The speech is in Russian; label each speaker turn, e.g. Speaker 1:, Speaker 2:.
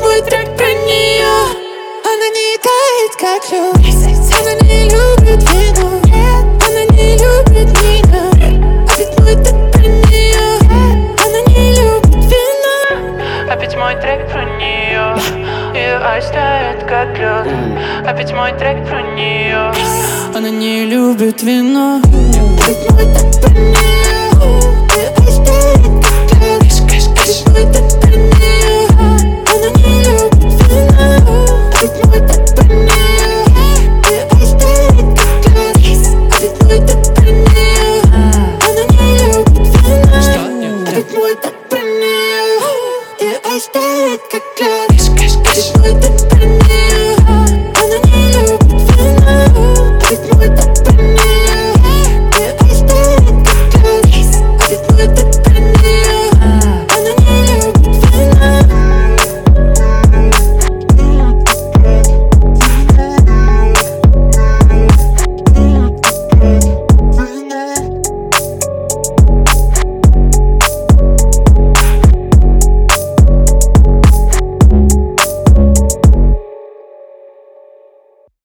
Speaker 1: мой трек про нее. Она не тает, как лед. Она не любит вино. Она не любит меня. Опять мой трек про нее. Она не любит вино.
Speaker 2: Опять мой трек про нее. Ее айс тает, как лед. Опять мой трек про нее.
Speaker 1: Она не любит вино. Опять мой трек про нее.